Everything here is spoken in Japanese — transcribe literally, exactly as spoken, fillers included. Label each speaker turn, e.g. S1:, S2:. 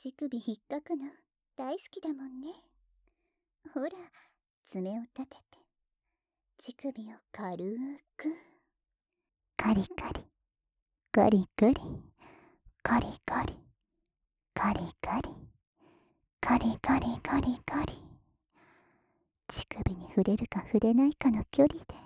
S1: 乳首引っかくの大好きだもんね。ほら、爪を立てて、乳首を軽く。カリカリ、カリカリ、カリカリ、カリカリ、カリカリカリカリ。乳首に触れるか触れないかの距離で、